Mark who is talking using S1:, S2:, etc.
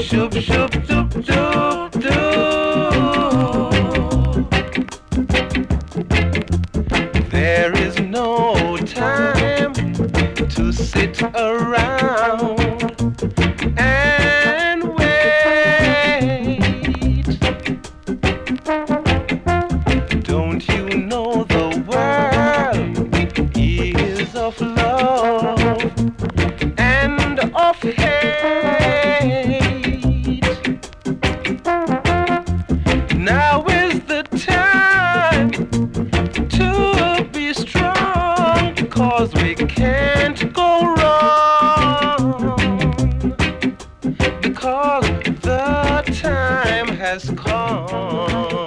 S1: Shoop, shoop, doop, doop, doop. There is no time to sit around and wait. Don't you know the world is of love and of hate? Now is the time to be strong, 'cause we can't go wrong, because the time has come.